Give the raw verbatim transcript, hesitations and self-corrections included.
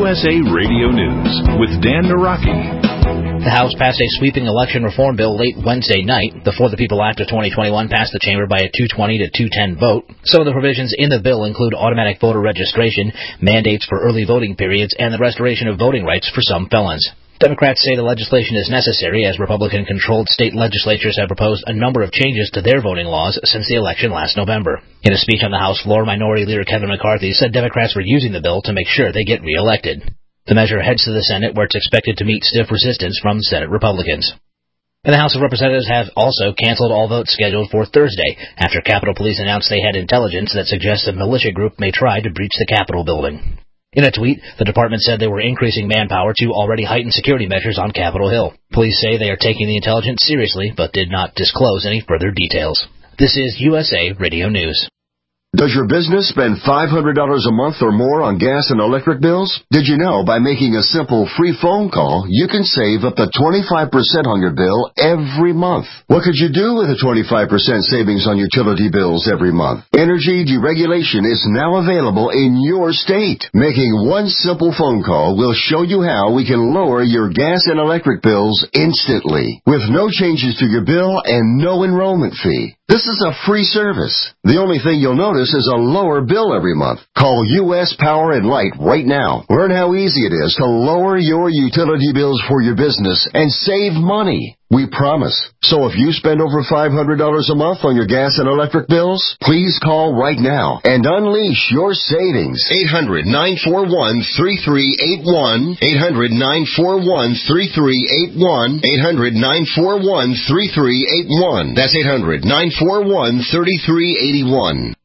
U S A Radio News with Dan Naraki. The House passed a sweeping election reform bill late Wednesday night. The For the People Act of twenty twenty-one passed the chamber by a two twenty to two ten vote. Some of the provisions in the bill include automatic voter registration, mandates for early voting periods, and the restoration of voting rights for some felons. Democrats say the legislation is necessary as Republican-controlled state legislatures have proposed a number of changes to their voting laws since the election last November. In a speech on the House floor, Minority Leader Kevin McCarthy said Democrats were using the bill to make sure they get reelected. The measure heads to the Senate, where it's expected to meet stiff resistance from Senate Republicans. And the House of Representatives have also canceled all votes scheduled for Thursday after Capitol Police announced they had intelligence that suggests a militia group may try to breach the Capitol building. In a tweet, the department said they were increasing manpower to already heightened security measures on Capitol Hill. Police say they are taking the intelligence seriously, but did not disclose any further details. This is U S A Radio News. Does your business spend five hundred dollars a month or more on gas and electric bills? Did you know by making a simple free phone call, you can save up to twenty-five percent on your bill every month? What could you do with a twenty-five percent savings on utility bills every month? Energy deregulation is now available in your state. Making one simple phone call will show you how we can lower your gas and electric bills instantly, with no changes to your bill and no enrollment fee. This is a free service. The only thing you'll notice is a lower bill every month. Call U S Power and Light right now. Learn how easy it is to lower your utility bills for your business and save money. We promise. So if you spend over five hundred dollars a month on your gas and electric bills, please call right now and unleash your savings. eight hundred, nine four one, three three eight one. eight hundred, nine four one, three three eight one. eight hundred, nine four one, three three eight one. That's eight hundred, nine four one, three three eight one.